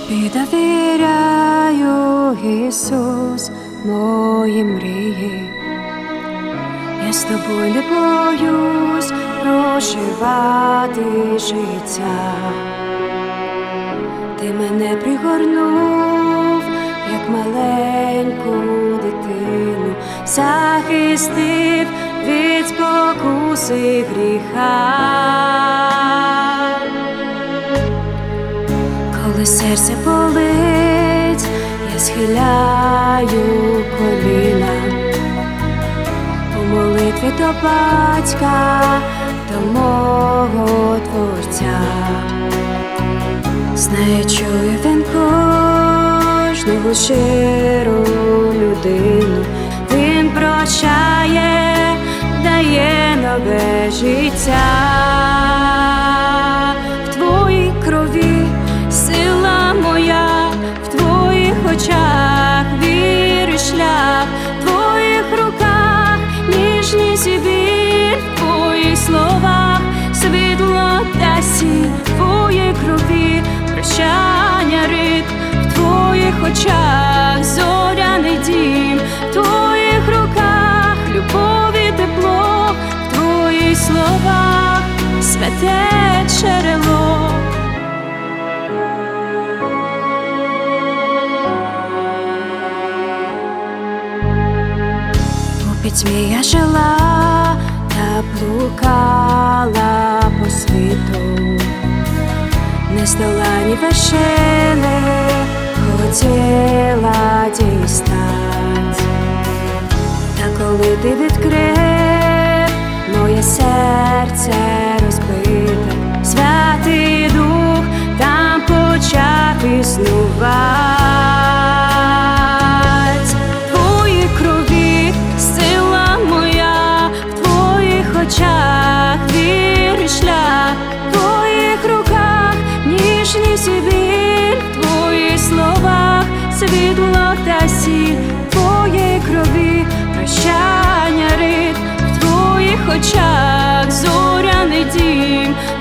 Тобі довіряю, Ісус, мої мрії. Я з тобою не боюсь проживати життя. Ти мене пригорнув, як маленьку дитину, захистив від спокуси гріха. Коли серце болить, я схиляю коліна у молитві до Батька, до мого Творця. Знає, чує він кожну щиру людину. Він прощає, дає нове життя. В твоїй крові сила моя, в твоїх очах віри шлях, в твоїх руках ніжність і біль, в твоїх словах світло та сіль, в твоїй крові прощання рік, в твоїх очах зоряний дім, в твоїх руках любов і тепло, в твоїх словах святе джерело. У пітьмі я жила та блукала по світу, нездолані вершини хотіла дістать. Та коли ти відкрив моє серце розбите, Святий Дух там почав існувати. В твоїй крові сила моя, в твоїх очах віри шлях, в твоїх руках ніжність і біль, в твоїх словах світло та сіль, в твоїй крові прощання рід, в твоїх очах зоряний дім,